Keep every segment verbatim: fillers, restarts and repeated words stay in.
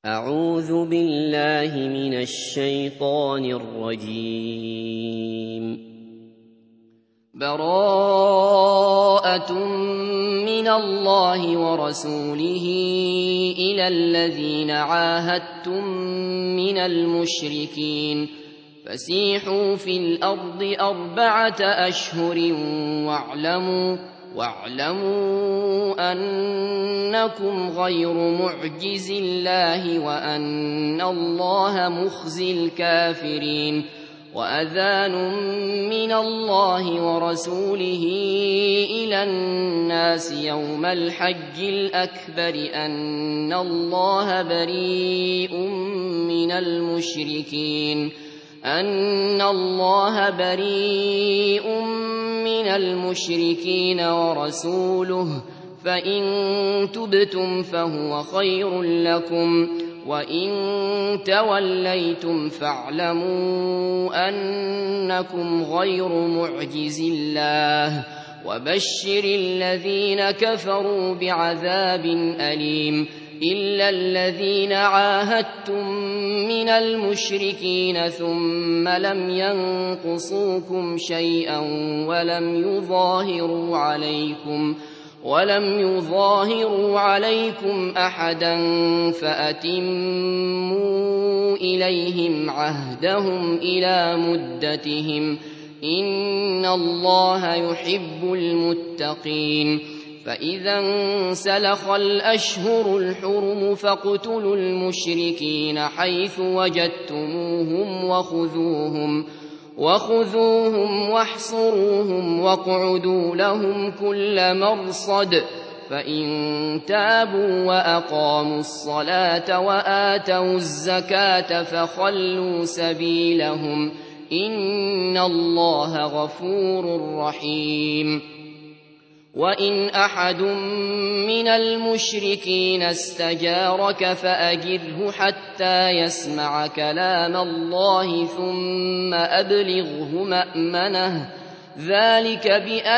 أعوذ بالله من الشيطان الرجيم. براءة من الله ورسوله إلى الذين عاهدتم من المشركين فسيحوا في الأرض أربعة أشهر واعلموا واعلموا أنكم غير معجز الله وأن الله مخزي الكافرين. وأذان من الله ورسوله إلى الناس يوم الحج الأكبر أن الله بريء من المشركين أن الله بريء من المشركين ورسوله فإن تبتم فهو خير لكم وإن توليتم فاعلموا أنكم غير معجز الله وبشر الذين كفروا بعذاب أليم. إلا الذين عاهدتم من المشركين ثم لم ينقصوكم شيئا ولم يظاهروا عليكم ولم يظاهروا عليكم أحدا فأتموا إليهم عهدهم إلى مدتهم إن الله يحب المتقين. فإذا انسلخ الأشهر الحرم فاقتلوا المشركين حيث وجدتموهم وخذوهم وخذوهم واحصروهم واقعدوا لهم كل مرصد فإن تابوا وأقاموا الصلاة وآتوا الزكاة فخلوا سبيلهم إن الله غفور رحيم. وإن أحد من المشركين استجارك فأجره حتى يسمع كلام الله ثم أبلغه مأمنه ذلك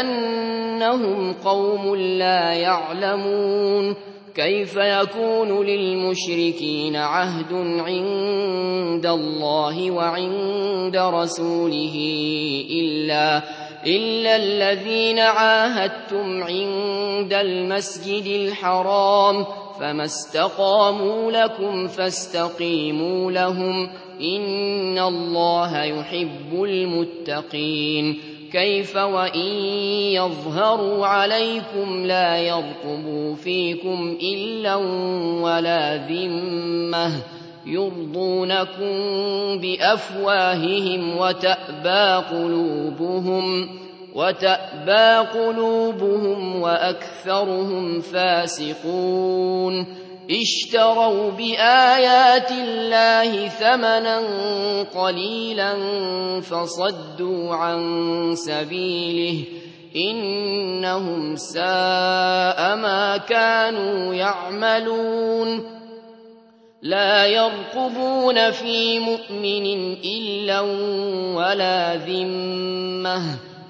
بأنهم قوم لا يعلمون. كيف يكون للمشركين عهد عند الله وعند رسوله إلا إلا الذين عاهدتم عند المسجد الحرام فما استقاموا لكم فاستقيموا لهم إن الله يحب المتقين. كيف وإن يظهروا عليكم لا يرقبوا فيكم إلا ولا ذمة يرضونكم بأفواههم وتأبى قلوبهم وتأبى قلوبهم وأكثرهم فاسقون. اشتروا بآيات الله ثمنا قليلا فصدوا عن سبيله إنهم ساء ما كانوا يعملون. لا يرقبون في مؤمن إلا ولا ذمة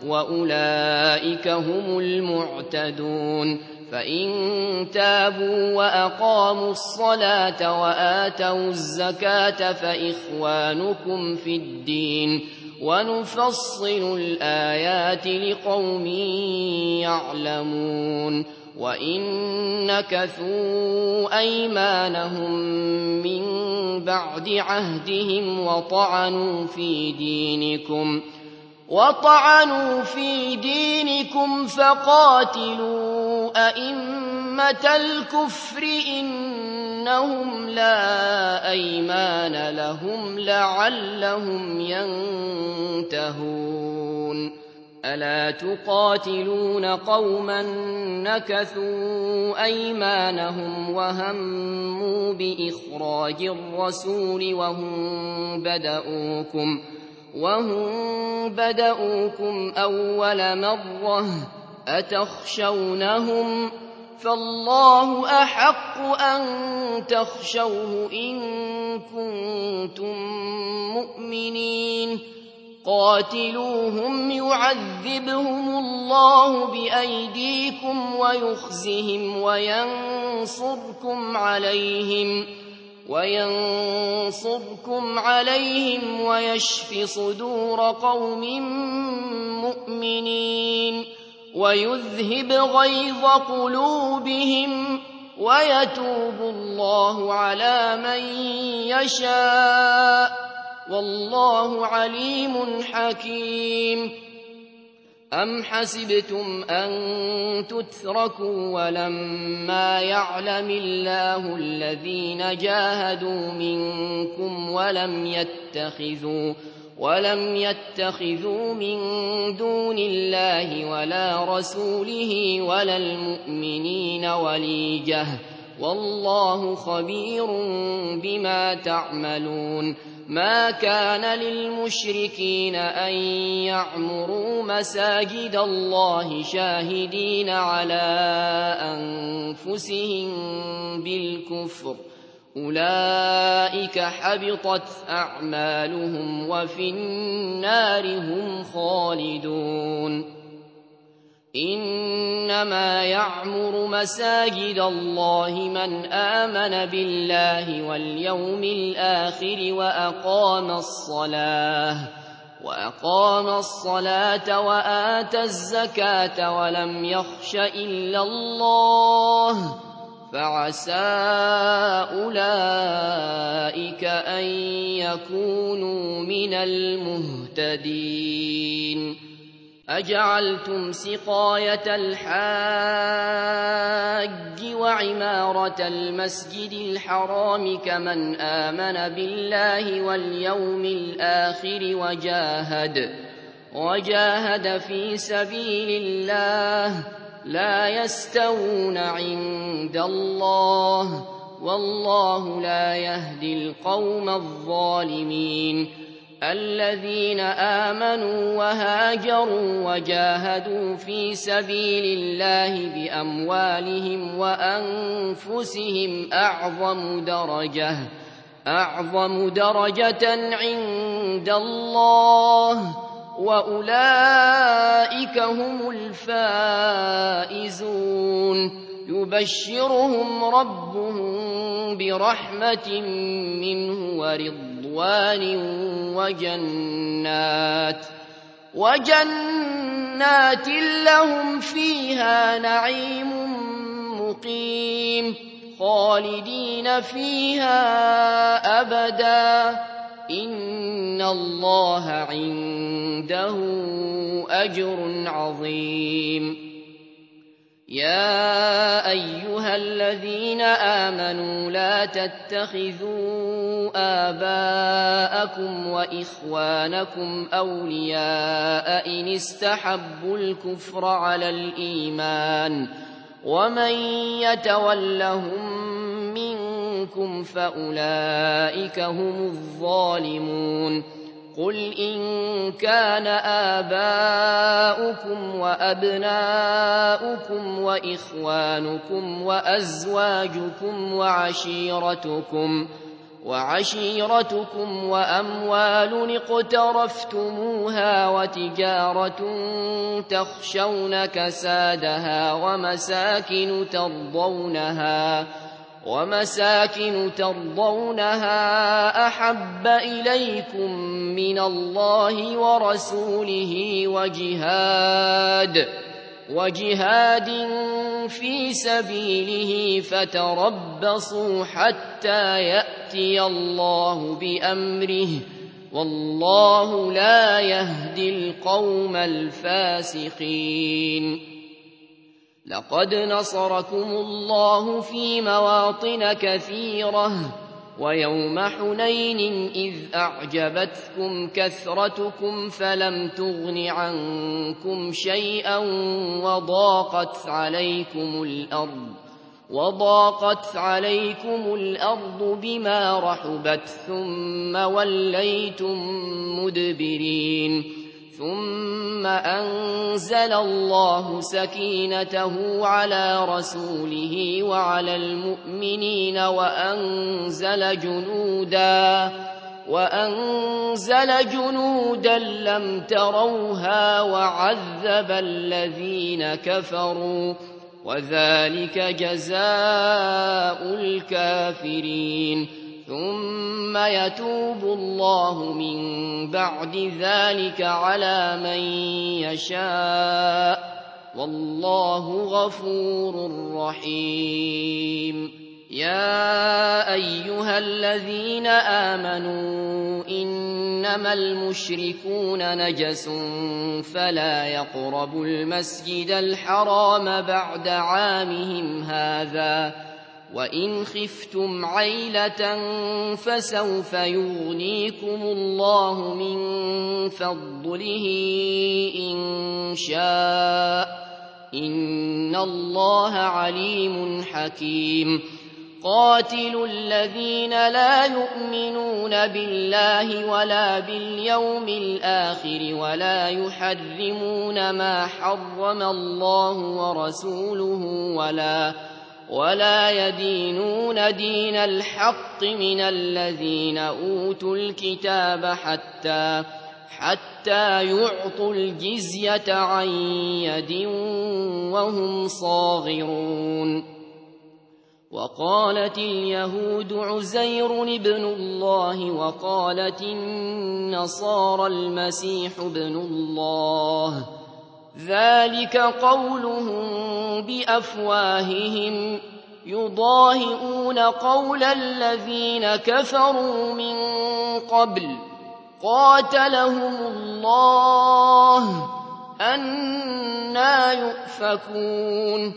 وأولئك هم المعتدون. فإن تابوا وأقاموا الصلاة وآتوا الزكاة فإخوانكم في الدين ونفصل الآيات لقوم يعلمون. وإن نكثوا أيمانهم من بعد عهدهم وطعنوا في دينكم وطعنوا في دينكم فقاتلوا أئمة الكفر إنهم لا أيمان لهم لعلهم ينتهون. ألا تقاتلون قوما نكثوا أيمانهم وهموا بإخراج الرسول وهم بدؤوكم وهم بدؤوكم أول مرة أتخشونهم فالله أحق أن تخشوه إن كنتم مؤمنين. قاتلوهم يعذبهم الله بأيديكم ويخزهم وينصركم عليهم وينصركم عليهم ويشف صدور قوم مؤمنين ويذهب غيظ قلوبهم ويتوب الله على من يشاء والله عليم حكيم. أم حسبتم أن تتركوا ولما يعلم الله الذين جاهدوا منكم ولم يتخذوا ولم يتخذوا من دون الله ولا رسوله ولا المؤمنين وليجة والله خبير بما تعملون. ما كان للمشركين أن يعمروا مساجد الله شاهدين على أنفسهم بالكفر أولئك حبطت أعمالهم وفي النار هم خالدون. إنما يعمر مساجد الله من آمن بالله واليوم الآخر وأقام الصلاة وأقام الصلاة وآتى الزكاة ولم يخش إلا الله فعسى أولئك أن يكونوا من المهتدين. أجعلتم سقاية الحاج وعمارة المسجد الحرام كمن آمن بالله واليوم الآخر وجاهد وجاهد في سبيل الله لا يستوون عند الله والله لا يهدي القوم الظالمين. الذين آمنوا وهاجروا وجاهدوا في سبيل الله بأموالهم وأنفسهم أعظم درجة أعظم درجة عند الله وأولئك هم الفائزون. يبشرهم ربهم برحمة منه ورضوان وجنات وجنات لهم فيها نعيم مقيم خالدين فيها أبدا إن الله عنده أجر عظيم. يا أيها الذين آمنوا لا تتخذوا آباءكم وإخوانكم أولياء إن استحبوا الكفر على الإيمان ومن يتولهم منكم فأولئك هم الظالمون. قل إن كان آباؤكم وأبناؤكم وإخوانكم وأزواجكم وعشيرتكم وعشيرتكم وأموال اقترفتموها وتجارة تخشون كسادها ومساكن ترضونها ومساكن ترضونها أحب إليكم من الله ورسوله وجهاد وجهاد في سبيله فتربصوا حتى يأتي الله بأمره والله لا يهدي القوم الفاسقين. لقد نصركم الله في مواطن كثيرة ويوم حنين إذ أعجبتكم كثرتكم فلم تغن عنكم شيئا وضاقت عليكم الأرض وضاقت عليكم الأرض بما رحبت ثم وليتم مدبرين. ثم أنزل الله سكينته على رسوله وعلى المؤمنين وأنزل جنودا وأنزل جنودا لم تروها وعذب الذين كفروا وذلك جزاء الكافرين. ثم يتوب الله من بعد ذلك على من يشاء والله غفور رحيم يا أيها الذين آمنوا إنما المشركون نجس فلا يقربوا المسجد الحرام بعد عامهم هذا وإن خفتم عيلة فسوف يغنيكم الله من فضله إن شاء إن الله عليم حكيم قاتلوا الذين لا يؤمنون بالله ولا باليوم الآخر ولا يحرمون ما حرم الله ورسوله ولا ولا يدينون دين الحق من الذين أوتوا الكتاب حتى حتى يعطوا الجزية عن يد وهم صاغرون وقالت اليهود عزير ابن الله وقالت النصارى المسيح ابن الله ذلك قولهم بأفواههم يضاهئون قول الذين كفروا من قبل قاتلهم الله أنى يؤفكون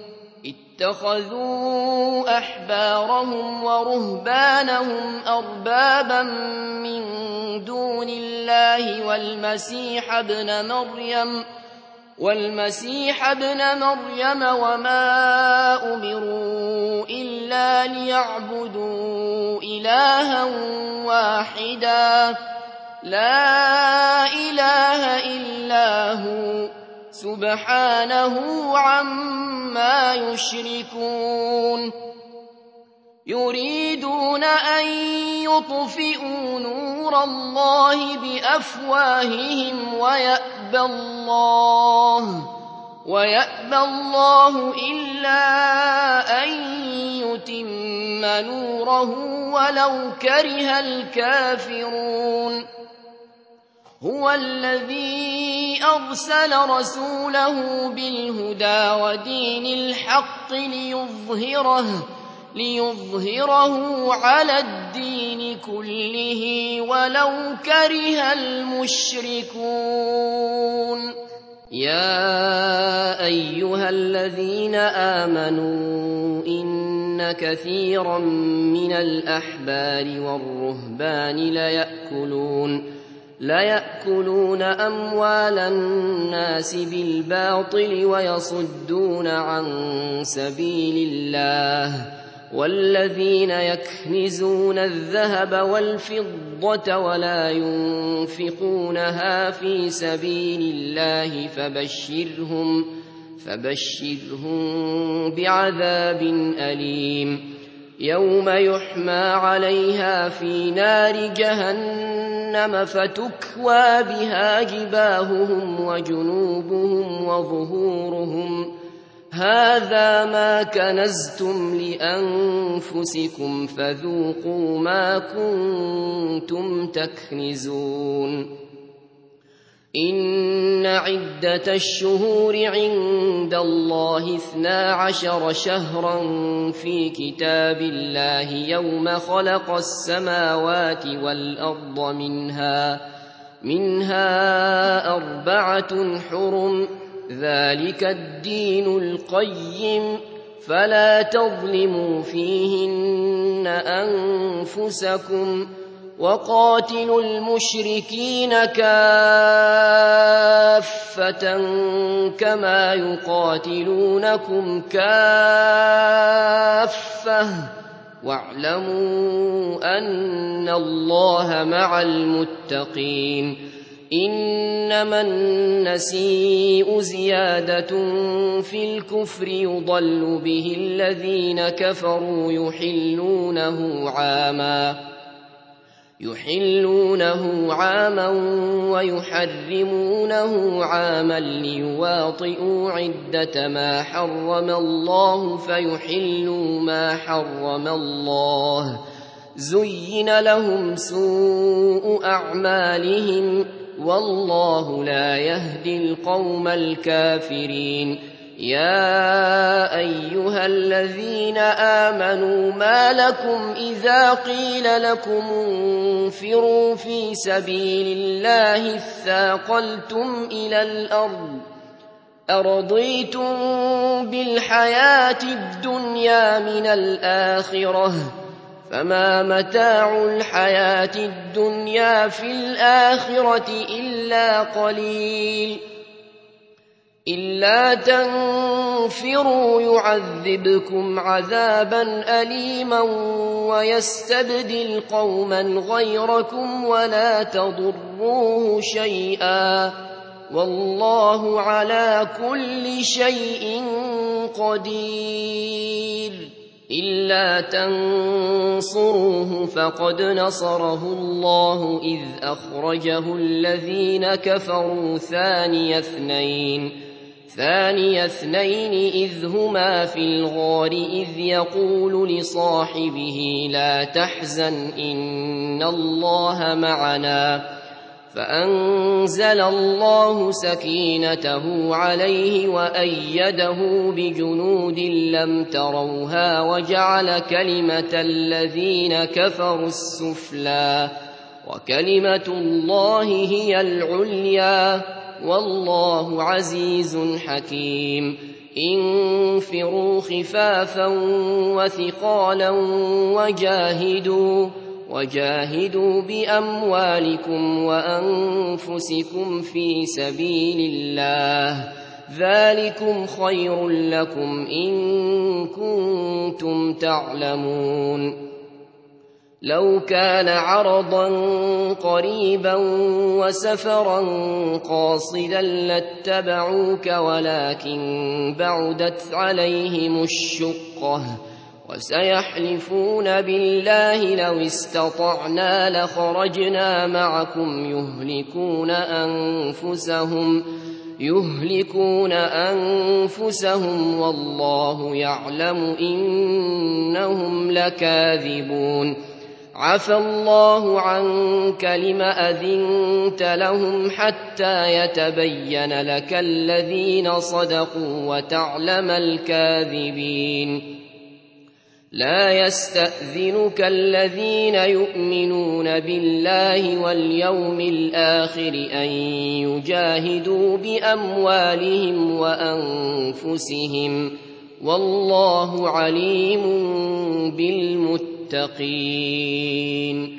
اتخذوا أحبارهم ورهبانهم أربابا من دون الله والمسيح ابن مريم والمسيح ابن مريم وما أمروا إلا ليعبدوا إلها واحدا لا إله إلا هو سبحانه عما يشركون يريدون أن يطفئوا نور الله بأفواههم ويأبى الله ويأبى الله إلا أن يتم نوره ولو كره الكافرون هو الذي أرسل رسوله بالهدى ودين الحق ليظهره ليظهره على الدين كله ولو كره المشركون يا أيها الذين آمنوا إن كثيرا من الأحبار والرهبان ليأكلون ليأكلون أموال الناس بالباطل ويصدون عن سبيل الله والذين يكنزون الذهب والفضة ولا ينفقونها في سبيل الله فبشرهم فبشرهم بعذاب أليم يوم يحمى عليها في نار جهنم فتكوى بها جباههم وجنوبهم وظهورهم هذا ما كنزتم لأنفسكم فذوقوا ما كنتم تكنزون إن عدة الشهور عند الله اثنا عشر شهرا في كتاب الله يوم خلق السماوات والأرض منها منها أربعة حرم ذلك الدين القيم فلا تظلموا فيهن أنفسكم وقاتلوا المشركين كافة كما يقاتلونكم كافة واعلموا أن الله مع المتقين إنما النسيء زيادة في الكفر يضل به الذين كفروا يحلونه عاما يحلونه عاما ويحرمونه عاما ليواطئوا عدة ما حرم الله فيحلوا ما حرم الله زين لهم سوء أعمالهم والله لا يهدي القوم الكافرين. يا أيها الذين آمنوا ما لكم إذا قيل لكم انفروا في سبيل الله اثاقلتم إلى الأرض أرضيتم بالحياة الدنيا من الآخرة فما متاع الحياة الدنيا في الآخرة إلا قليل. إلا تنفروا يعذبكم عذابا أليما ويستبدل قوما غيركم ولا تضروه شيئا والله على كل شيء قدير. إلا تنصروه فقد نصره الله إذ أخرجه الذين كفروا ثاني اثنين ثاني اثنين إذ هما في الغار إذ يقول لصاحبه لا تحزن إن الله معنا فأنزل الله سكينته عليه وأيده بجنود لم تروها وجعل كلمة الذين كفروا السفلى وكلمة الله هي العليا والله عزيز حكيم. انفروا خفافا وثقالا وجاهدوا وجاهدوا بأموالكم وأنفسكم في سبيل الله ذلكم خير لكم إن كنتم تعلمون. لو كان عرضا قريبا وسفرا قاصدا لاتبعوك ولكن بعدت عليهم الشقة وسيحلفون بالله لو استطعنا لخرجنا معكم يهلكون أنفسهم يهلكون أنفسهم والله يعلم إنهم لكاذبون. عفى الله عنك لم أذنت لهم حتى يتبين لك الذين صدقوا وتعلم الكاذبين. لا يستأذنك الذين يؤمنون بالله واليوم الآخر أن يجاهدوا بأموالهم وأنفسهم والله عليم بالمتقين.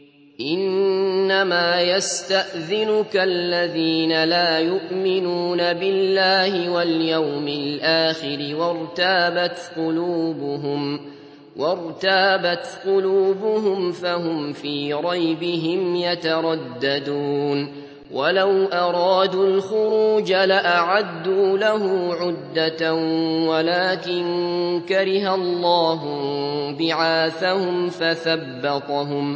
إنما يستأذنك الذين لا يؤمنون بالله واليوم الآخر وارتابت قلوبهم وارتابت قلوبهم فهم في ريبهم يترددون. ولو أرادوا الخروج لأعدوا له عدة ولكن كره الله بعاثهم فثبطهم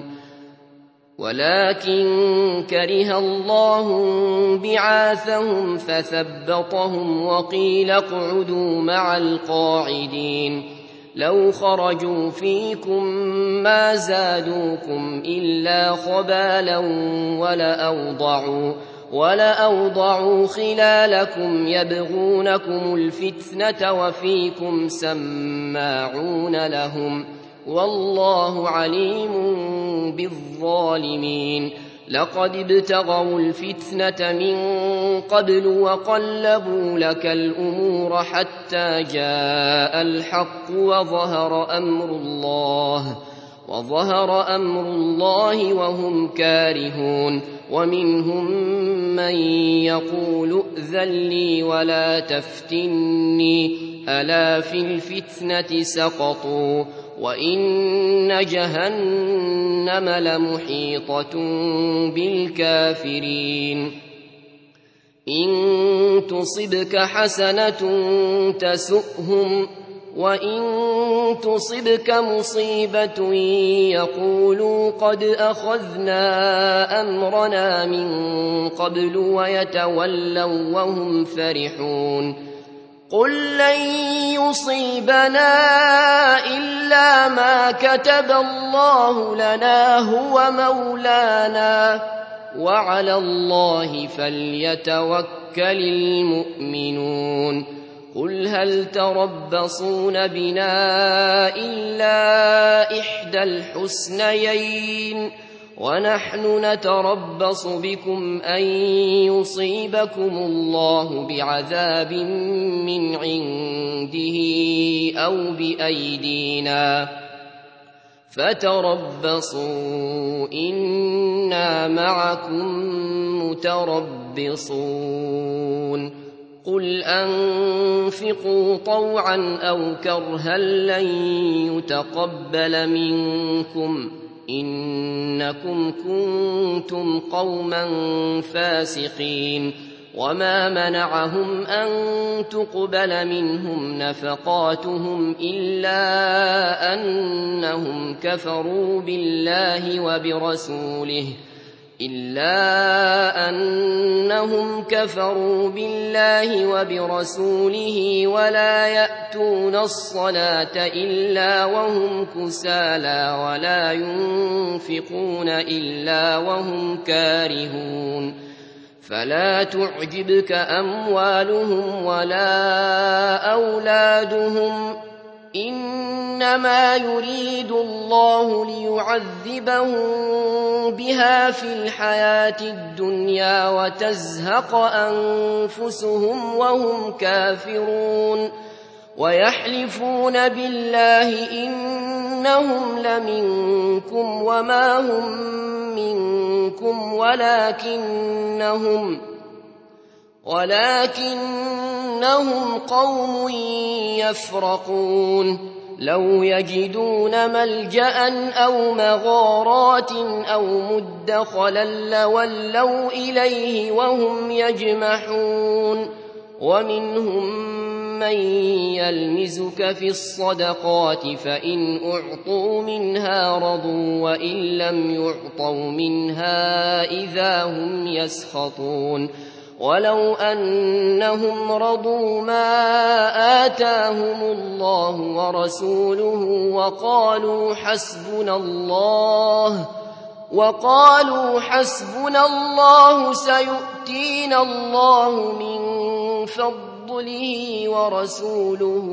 ولكن كره الله بعاثهم فثبطهم وقيل اقعدوا مع القاعدين. لو خرجوا فيكم ما زادوكم إلا خبالا ولأوضعوا, ولأوضعوا خلالكم يبغونكم الفتنة وفيكم سماعون لهم والله عليم بالظالمين. لقد ابتغوا الفتنة من قبل وقلبوا لك الأمور حتى جاء الحق وظهر أمر الله وظهر أمر الله وهم كارهون. ومنهم من يقول ائذن لي ولا تفتني ألا في الفتنة سقطوا وإن جهنم لمحيطة بالكافرين. إن تصبك حسنة تسؤهم وإن تصبك مصيبة يقولوا قد أخذنا أمرنا من قبل ويتولوا وهم فرحون. قل لن يصيبنا إلا ما كتب الله لنا هو مولانا وعلى الله فليتوكل المؤمنون قل هل تربصون بنا إلا إحدى الحسنيين ونحن نتربص بكم أن يصيبكم الله بعذاب من عنده أو بأيدينا فتربصوا إنا معكم متربصون قل أنفقوا طوعا أو كرها لن يتقبل منكم إنكم كنتم قوما فاسقين وما منعهم أن تقبل منهم نفقاتهم إلا أنهم كفروا بالله وبرسوله إلا أنهم كفروا بالله وبرسوله ولا يأتون الصلاة إلا وهم كسالى ولا ينفقون إلا وهم كارهون فلا تعجبك أموالهم ولا أولادهم إنما يريد الله ليعذبهم بها في الحياة الدنيا وتزهق أنفسهم وهم كافرون ويحلفون بالله إنهم لمنكم وما هم منكم ولكنهم ولكنهم قوم يفرقون لو يجدون ملجأ أو مغارات أو مدخلا لولوا إليه وهم يجمحون ومنهم من يلمزك في الصدقات فإن أعطوا منها رضوا وإن لم يعطوا منها إذا هم يسخطون ولو أنهم رضوا ما آتاهم الله ورسوله وقالوا حسبنا الله وقالوا حسبنا الله سيؤتينا الله من فضله ورسوله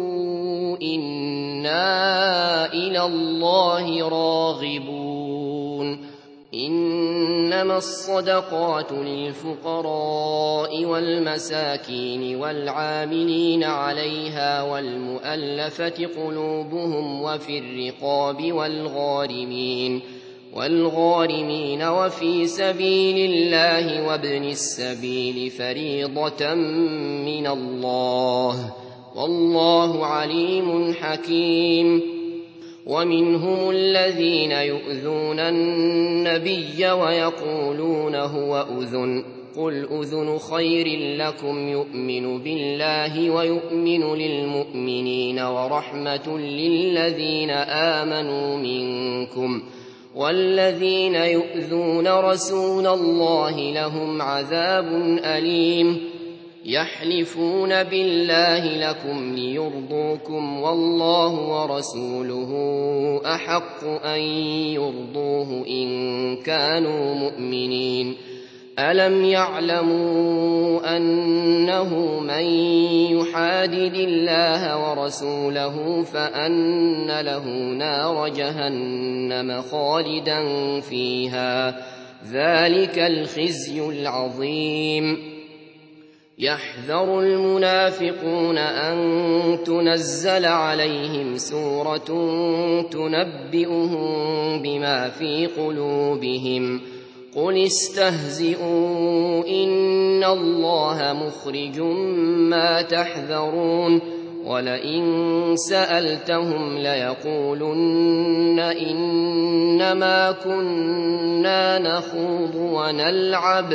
إنا إلى الله راغبون إنما الصدقات للفقراء والمساكين والعاملين عليها والمؤلفة قلوبهم وفي الرقاب والغارمين والغارمين وفي سبيل الله وابن السبيل فريضة من الله والله عليم حكيم ومنهم الذين يؤذون النبي ويقولون هو أذن قل أذن خير لكم يؤمن بالله ويؤمن للمؤمنين ورحمة للذين آمنوا منكم والذين يؤذون رسول الله لهم عذاب أليم يحلفون بالله لكم ليرضوكم والله ورسوله أحق أن يرضوه إن كانوا مؤمنين ألم يعلموا أنه من يحادد الله ورسوله فأن له نار جهنم خالدا فيها ذلك الخزي العظيم يحذر المنافقون أن تنزل عليهم سورة تنبئهم بما في قلوبهم قل استهزئوا إن الله مخرج ما تحذرون ولئن سألتهم ليقولن إنما كنا نخوض ونلعب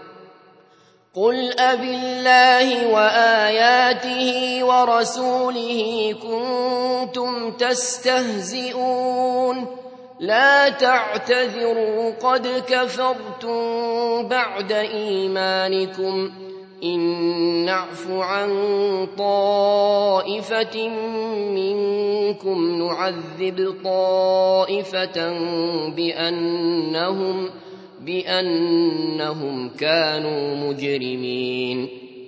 قل أبالله وآياته ورسوله كنتم تستهزئون لا تعتذروا قد كفرتم بعد إيمانكم إن نعف عن طائفة منكم نعذب طائفة بأنهم, بأنهم كانوا مجرمين.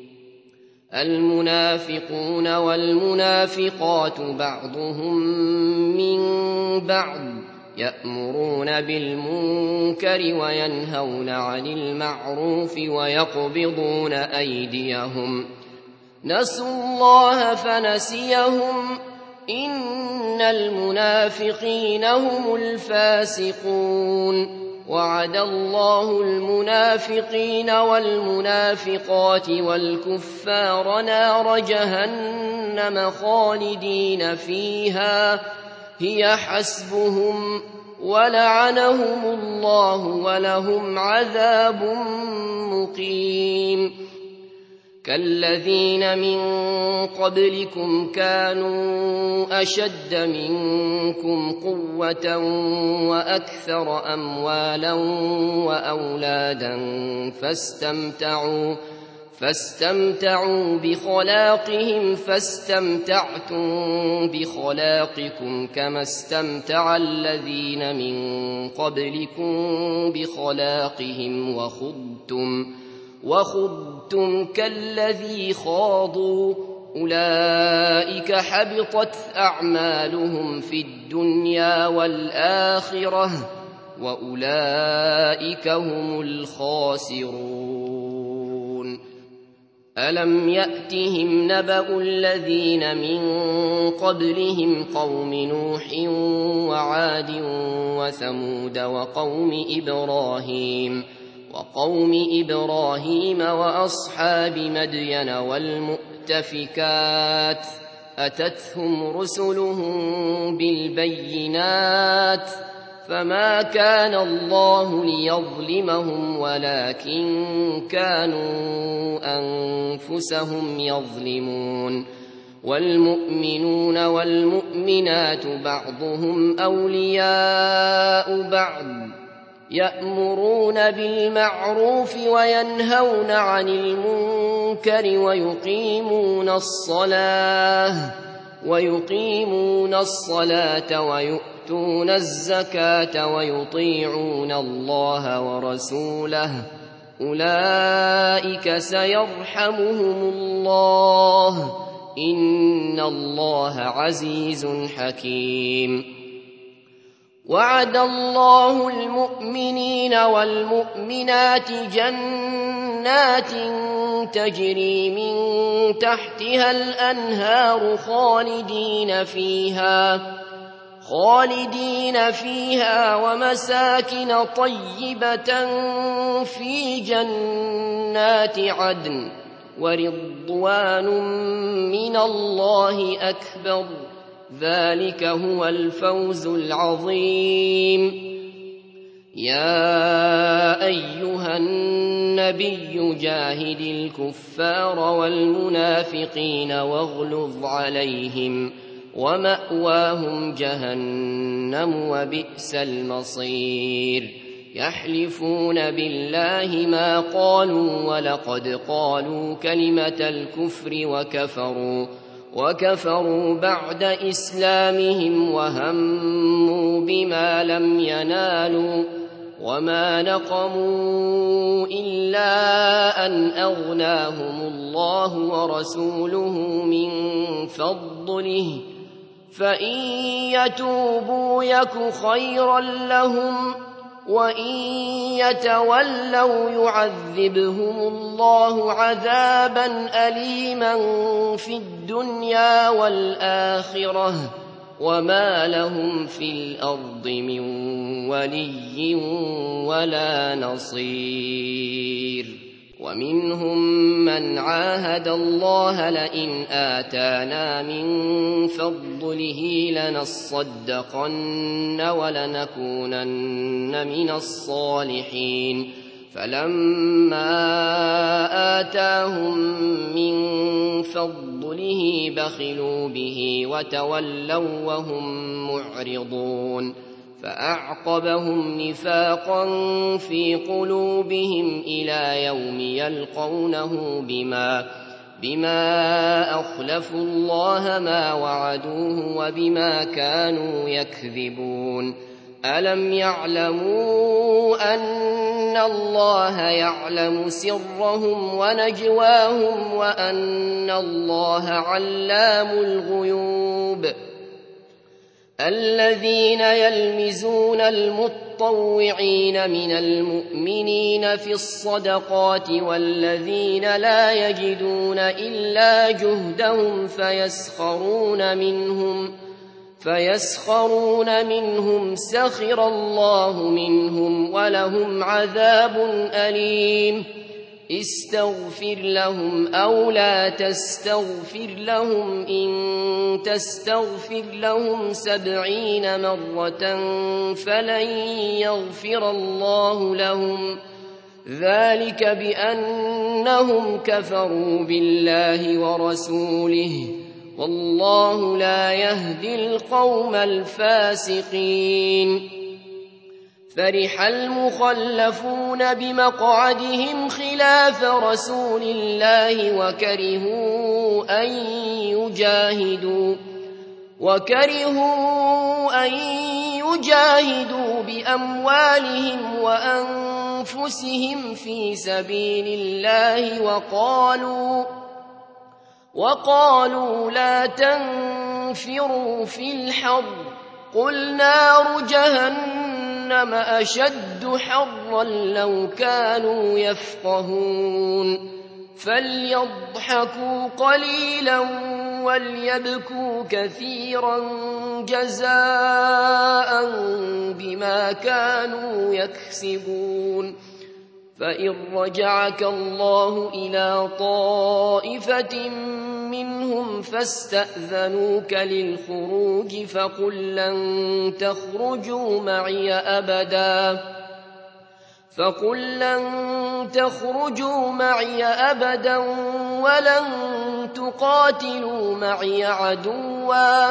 المنافقون والمنافقات بعضهم من بعض يأمرون بالمنكر وينهون عن المعروف ويقبضون أيديهم نسوا الله فنسيهم إن المنافقين هم الفاسقون. وعد الله المنافقين والمنافقات والكفار نار جهنم خالدين فيها هي حسبهم ولعنهم الله ولهم عذاب مقيم. كالذين من قبلكم كانوا أشد منكم قوة وأكثر أموالا وأولادا فاستمتعوا فاستمتعوا بخلاقهم فاستمتعتم بخلاقكم كما استمتع الذين من قبلكم بخلاقهم وخضتم وخضتم كالذي خاضوا أولئك حبطت أعمالهم في الدنيا والآخرة وأولئك هم الخاسرون. ألم يأتهم نبأ الذين من قبلهم قوم نوح وعاد وثمود وقوم إبراهيم وقوم إبراهيم وأصحاب مدين والمؤتفكات أتتهم رسلهم بالبينات فما كان الله ليظلمهم ولكن كانوا أنفسهم يظلمون. والمؤمنون والمؤمنات بعضهم أولياء بعض يأمرون بالمعروف وينهون عن المنكر ويقيمون الصلاة ويقيمون الصلاة ويؤتون الزكاة ويطيعون الله ورسوله أولئك سيرحمهم الله إن الله عزيز حكيم. وعد الله المؤمنين والمؤمنات جنات تجري من تحتها الأنهار خالدين فيها خالدين فيها ومساكن طيبة في جنات عدن ورضوان من الله أكبر ذلك هو الفوز العظيم. يا أيها النبي جاهد الكفار والمنافقين واغلظ عليهم ومأواهم جهنم وبئس المصير. يحلفون بالله ما قالوا ولقد قالوا كلمة الكفر وكفروا وكفروا بعد إسلامهم وهموا بما لم ينالوا وما نقموا إلا أن أغناهم الله ورسوله من فضله فإن يتوبوا يك خيرا لهم وإن يتولوا يعذبهم الله عذابا أليما في الدنيا والآخرة وما لهم في الأرض من ولي ولا نصير. ومنهم من عاهد الله لئن آتانا من فضله لنصدقن ولنكونن من الصالحين فلما آتاهم من فضله بخلوا به وتولوا وهم معرضون فأعقبهم نفاقا في قلوبهم إلى يوم يلقونه بما بما أخلفوا الله ما وعدوه وبما كانوا يكذبون ألم يعلموا أن الله يعلم سرهم ونجواهم وأن الله علام الغيوب الذين يلمزون المطوعين من المؤمنين في الصدقات والذين لا يجدون إلا جهدهم فيسخرون منهم فيسخرون منهم سخر الله منهم ولهم عذاب أليم استغفر لهم أو لا تستغفر لهم إن تستغفر لهم سبعين مرة فلن يغفر الله لهم ذلك بأنهم كفروا بالله ورسوله والله لا يهدي القوم الفاسقين فرح المخلفون بمقعدهم خلاف رسول الله وكرهوا أن يجاهدوا وكرهوا أن يجاهدوا بأموالهم وأنفسهم في سبيل الله وقالوا وقالوا لا تنفروا في الحر قل نار جهنم أشد حرا لو كانوا يفقهون فليضحكوا قليلا وليبكوا كثيرا جزاء بما كانوا يكسبون فإن رجعك الله إلى طائفة منهم فاستأذنوك للخروج فقل لن تخرجوا معي أبدا فقل لن تخرجوا معي أبدا ولن تقاتلوا معي عدوا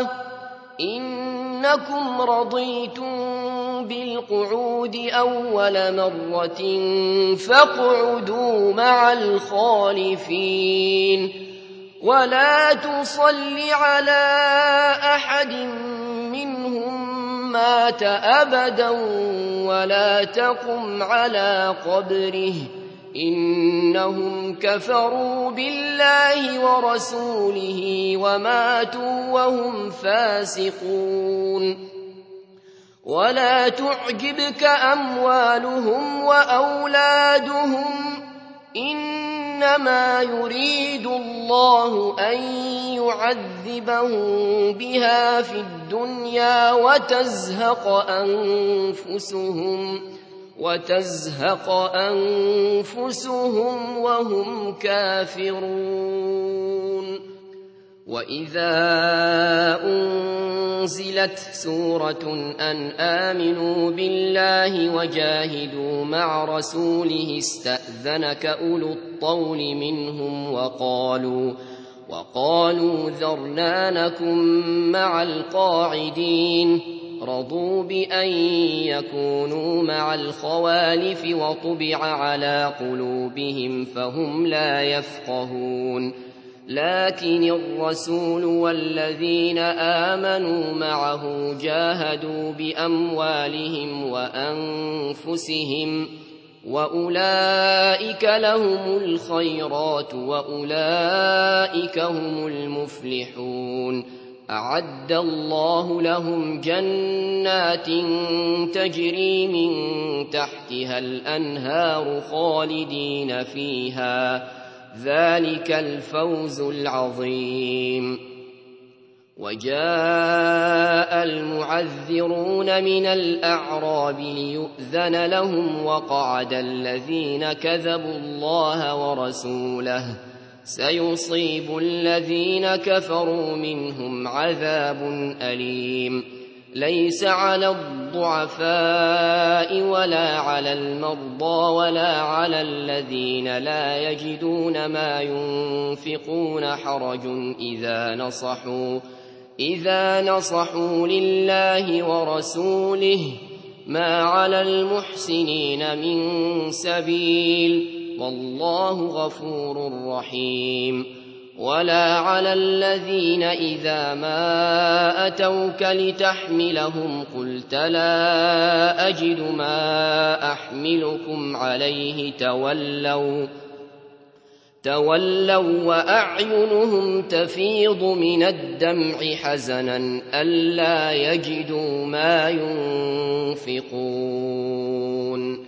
إنكم رضيتم بالقعود أول مرة فاقعدوا مع الخالفين ولا تصل على أحد منهم مات أبدا ولا تقم على قبره إنهم كفروا بالله ورسوله وماتوا وهم فاسقون ولا تعجبك أموالهم وأولادهم إنما يريد الله أن يعذبهم بها في الدنيا وتزهق أنفسهم وتزهق أنفسهم وهم كافرون وإذا أنزلت سورة أن آمنوا بالله وجاهدوا مع رسوله استأذنك أولو الطول منهم وقالوا وقالوا ذرنا نكن مع القاعدين رضوا بأن يكونوا مع الخوالف وطبع على قلوبهم فهم لا يفقهون لكن الرسول والذين آمنوا معه جاهدوا بأموالهم وأنفسهم وأولئك لهم الخيرات وأولئك هم المفلحون أعد الله لهم جنات تجري من تحتها الأنهار خالدين فيها ذلك الفوز العظيم وجاء المعذرون من الأعراب ليؤذن لهم وقعد الذين كذبوا الله ورسوله سيصيب الذين كفروا منهم عذاب أليم ليس على الضعفاء ولا على المرضى ولا على الذين لا يجدون ما ينفقون حرج إذا نصحوا إذا نصحوا لله ورسوله ما على المحسنين من سبيل والله غفور رحيم. ولا على الذين إذا ما أتوك لتحملهم قلت لا أجد ما أحملكم عليه تولوا تولوا وأعينهم تفيض من الدمع حزنا ألا يجدوا ما ينفقون.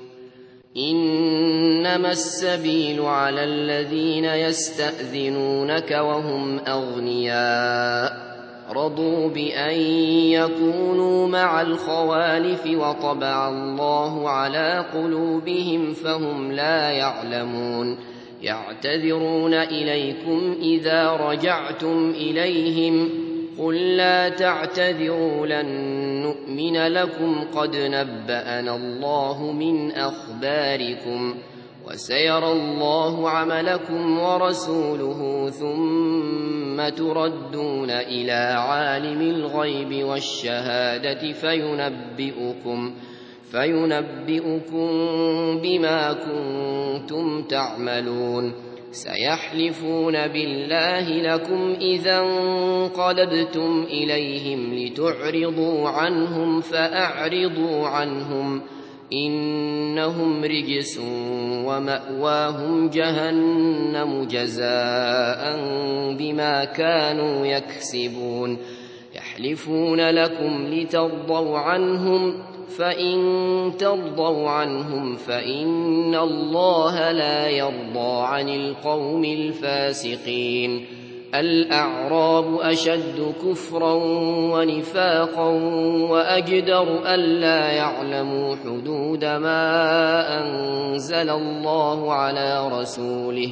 إنما السبيل على الذين يستأذنونك وهم أغنياء رضوا بأن يكونوا مع الخوالف وطبع الله على قلوبهم فهم لا يعلمون. يعتذرون إليكم إذا رجعتم إليهم قل لا تعتذروا لن نؤمن لكم قد نبأنا الله من أخباركم وسيرى الله عملكم ورسوله ثم تردون إلى عالم الغيب والشهادة فينبئكم فينبئكم بما كنتم تعملون. سيحلفون بالله لكم إذا انقلبتم إليهم لتعرضوا عنهم فأعرضوا عنهم إنهم رجس ومأواهم جهنم جزاء بما كانوا يكسبون. يحلفون لكم لترضوا عنهم فإن ترضوا عنهم فإن الله لا يرضى عن القوم الفاسقين. الأعراب أشد كفرا ونفاقا وأجدر ألا يعلموا حدود ما أنزل الله على رسوله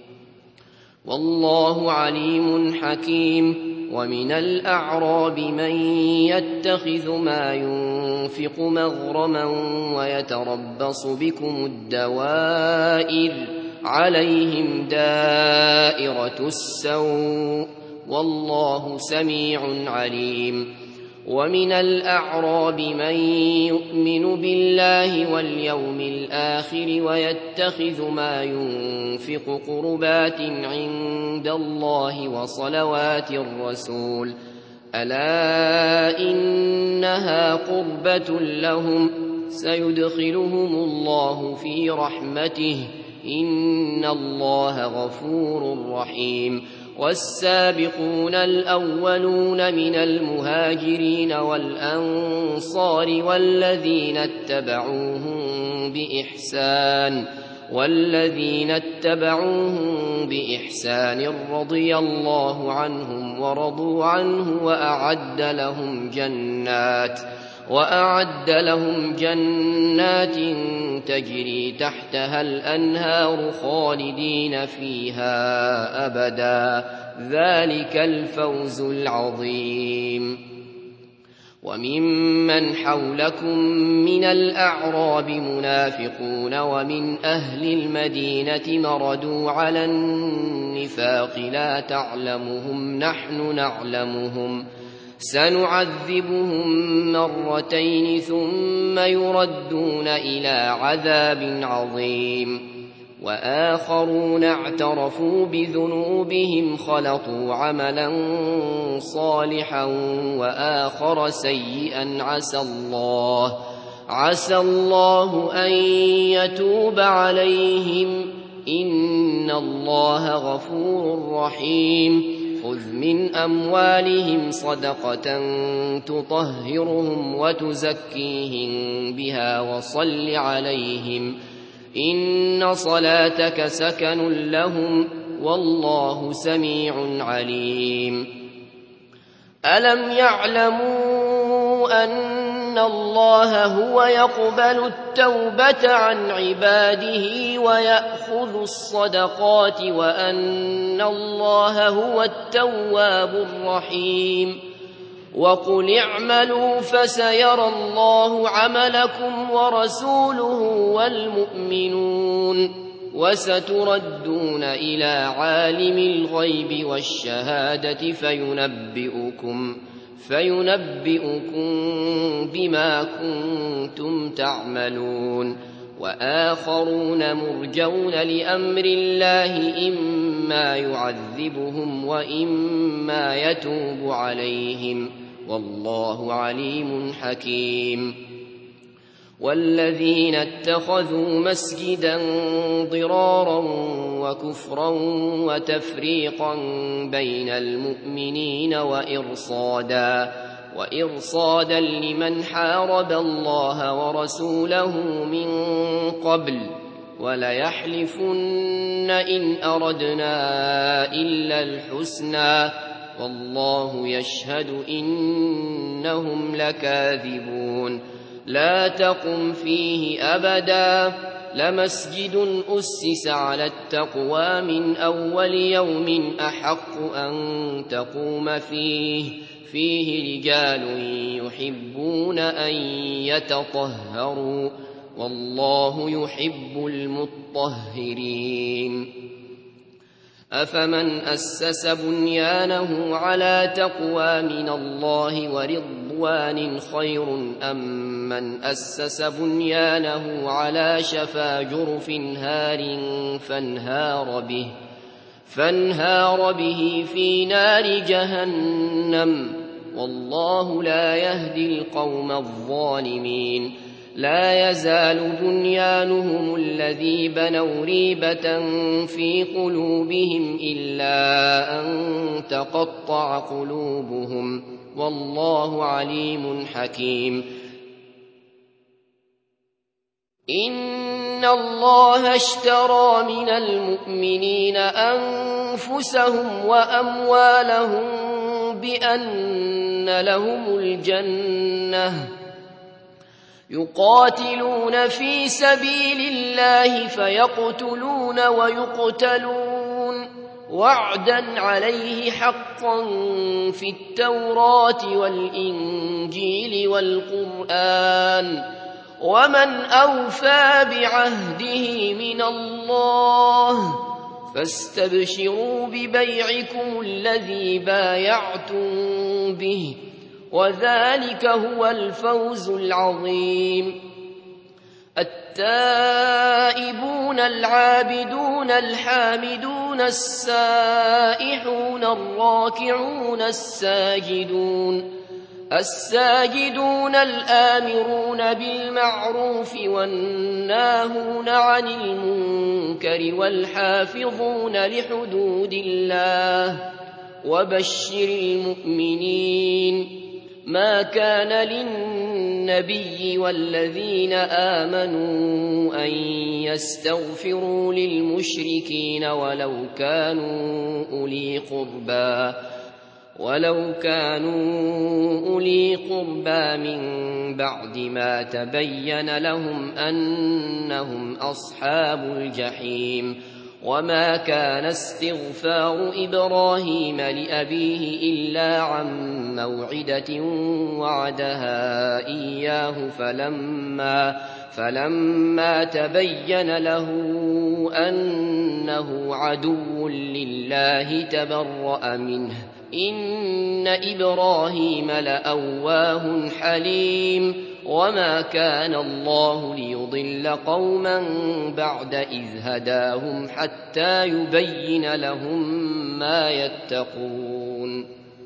والله عليم حكيم. ومن الأعراب من يتخذ ما ينفق مغرما ويتربص بكم الدوائر عليهم دائرة السوء والله سميع عليم. ومن الأعراب من يؤمن بالله واليوم الآخر ويتخذ ما ينفق قربات عند الله وصلوات الرسول ألا إنها قربة لهم سيدخلهم الله في رحمته إن الله غفور رحيم. والسابقون الأولون من المهاجرين والأنصار والذين اتبعوهم بإحسان والذين اتبعوهم بإحسان رضي الله عنهم ورضوا عنه وأعد لهم جنات وأعد لهم جنات تجري تحتها الأنهار خالدين فيها أبدا ذلك الفوز العظيم. وممن حولكم من الأعراب منافقون ومن أهل المدينة مردوا على النفاق لا تعلمهم نحن نعلمهم سنعذبهم مرتين ثم يردون إلى عذاب عظيم. وآخرون اعترفوا بذنوبهم خلطوا عملا صالحا وآخر سيئا عسى الله عسى الله أن يتوب عليهم إن الله غفور رحيم. خذ من أموالهم صدقة تطهرهم وتزكيهم بها وصل عليهم إن صلاتك سكن لهم والله سميع عليم. ألم يعلموا أن الله هو يقبل التوبة عن عباده ويأخذ الصدقات وأن الله هو التواب الرحيم. وقل اعملوا فسيرى الله عملكم ورسوله والمؤمنون وستردون إلى عالم الغيب والشهادة فينبئكم فينبئكم بما كنتم تعملون وآخرون مرجون لأمر الله إما يعذبهم وإما يتوب عليهم والله عليم حكيم والذين اتخذوا مسجدا ضرارا وكفرا وتفريقا بين المؤمنين وإرصادا وإرصادا لمن حارب الله ورسوله من قبل وليحلفن إن أردنا إلا الحسنى والله يشهد إنهم لكاذبون لا تقم فيه أبدا لمسجد أسس على التقوى من أول يوم أحق أن تقوم فيه فيه رجال يحبون أن يتطهروا والله يحب المطهرين أفمن أسس بنيانه على تقوى من الله ورضوان خير أم من أسس بنيانه على شفا جرف هار فانهار به فانهار به في نار جهنم والله لا يهدي القوم الظالمين لا يزال بنيانهم الذي بنوا ريبة في قلوبهم إلا أن تقطع قلوبهم والله عليم حكيم إن الله اشترى من المؤمنين أنفسهم وأموالهم بأن لهم الجنة يقاتلون في سبيل الله فيقتلون ويقتلون وعدا عليه حقا في التوراة والإنجيل والقرآن ومن أوفى بعهده من الله فاستبشروا ببيعكم الذي بايعتم به وذلك هو الفوز العظيم التائبون العابدون الحامدون السائحون الراكعون الساجدون الساجدون الآمرون بالمعروف والناهون عن المنكر والحافظون لحدود الله وبشر المؤمنين ما كان للنبي والذين آمنوا أن يستغفروا للمشركين ولو كانوا أولي قربى ولو كانوا أولي قربى من بعد ما تبين لهم أنهم أصحاب الجحيم وما كان استغفار إبراهيم لأبيه إلا عن موعدة وعدها إياه فلما فلما تبين له أنه عدو لله تبرأ منه إن إبراهيم لأواه حليم وما كان الله ليضل قوما بعد إذ هداهم حتى يبين لهم ما يتقون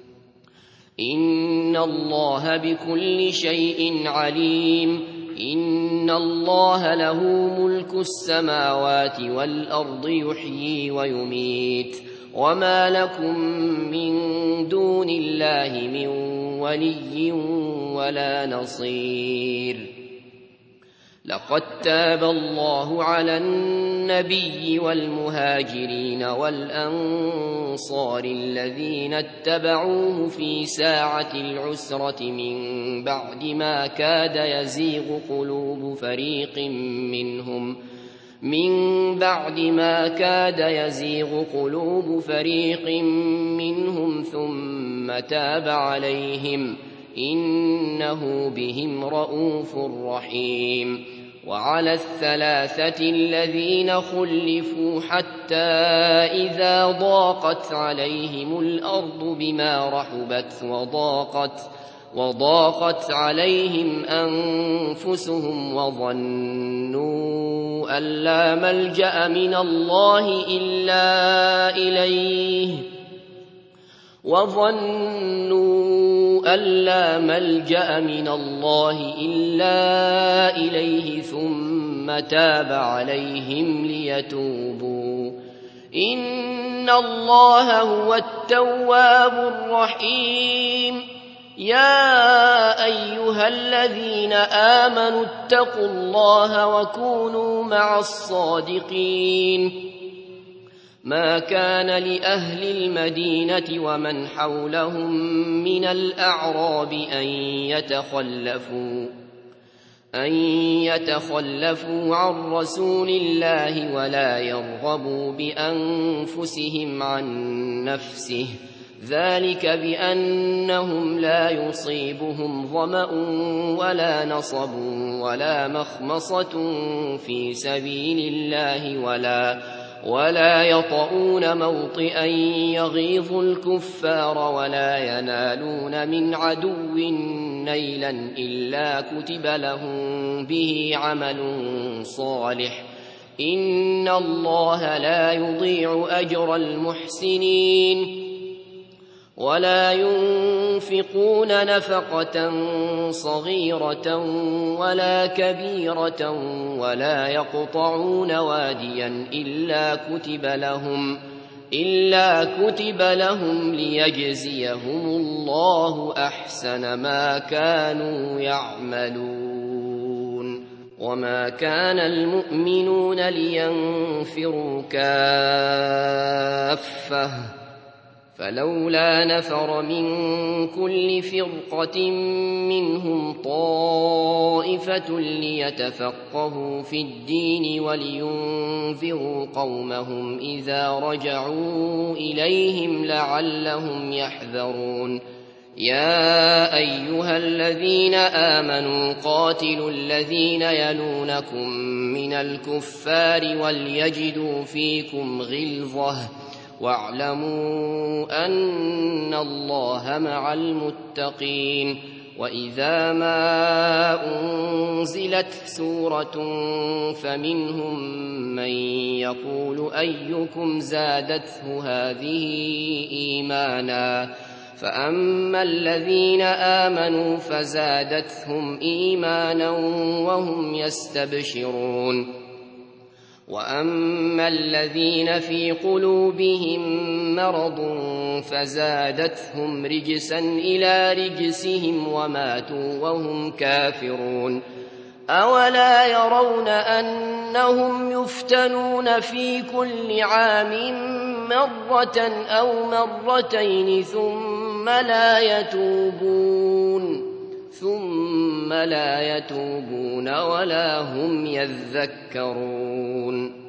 إن الله بكل شيء عليم إن الله له ملك السماوات والأرض يحيي ويميت وما لكم من دون الله من ولي ولا نصير لقد تاب الله على النبي والمهاجرين والأنصار الذين اتبعوه في ساعة العسرة من بعد ما كاد يزيغ قلوب فريق منهم من بعد ما كاد يزيغ قلوب فريق منهم ثم تاب عليهم إنه بهم رءوف رحيم وعلى الثلاثة الذين خلفوا حتى إذا ضاقت عليهم الأرض بما رحبت وضاقت, وضاقت عليهم أنفسهم وظنوا أن لا ملجأ من الله إلا إليه وظنوا أن لا ملجأ من الله إلا إليه ثم تاب عليهم ليتوبوا إن الله هو التواب الرحيم. يا أيها الذين آمنوا اتقوا الله وكونوا مع الصادقين. ما كان لأهل المدينة ومن حولهم من الأعراب أن يتخلفوا أن يتخلفوا عن رسول الله ولا يرغبوا بأنفسهم عن نفسه، ذلك بأنهم لا يصيبهم ظمأ ولا نصب ولا مخمصة في سبيل الله ولا ولا يطؤون موطئا يغيظ الكفار ولا ينالون من عدو نيلا إلا كتب لهم به عمل صالح إن الله لا يضيع أجر المحسنين. ولا ينفقون نفقة صغيرة ولا كبيرة ولا يقطعون واديا إلا كتب لهم إلا كتب لهم ليجزيهم الله أحسن ما كانوا يعملون. وما كان المؤمنون لينفروا كافة فلولا نفر من كل فرقة منهم طائفة ليتفقهوا في الدين ولينذروا قومهم إذا رجعوا إليهم لعلهم يحذرون. يا أيها الذين آمنوا قاتلوا الذين يلونكم من الكفار وليجدوا فيكم غلظة واعلموا أن الله مع المتقين. وإذا ما أنزلت سورة فمنهم من يقول أيكم زادته هذه إيمانا فأما الذين آمنوا فزادتهم إيمانا وهم يستبشرون. وأما الذين في قلوبهم مرض فزادتهم رجسا إلى رجسهم وماتوا وهم كافرون. أولا يرون أنهم يفتنون في كل عام مرة أو مرتين ثم لا يتوبون ثم لا يتوبون ولا هم يذكرون.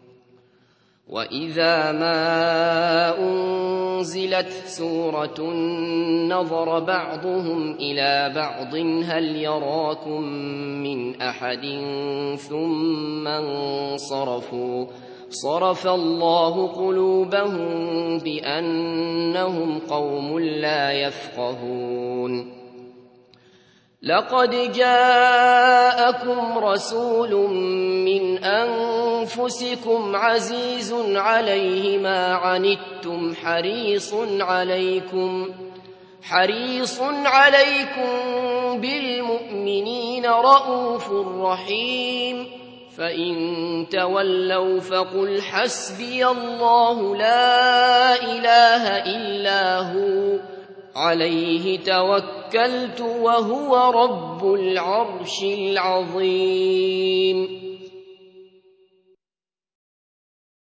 وإذا ما أنزلت سورة نظر بعضهم إلى بعض هل يراكم من أحد ثم انصرفوا صرف الله قلوبهم بأنهم قوم لا يفقهون. لقد جاءكم رسول من أنفسكم عزيز عليه ما عنتم حريص عليكم حريص عليكم بالمؤمنين رءوف رحيم. فإن تولوا فقل حسبي الله لا إله إلا هو عليه توكلت وهو رب العرش العظيم.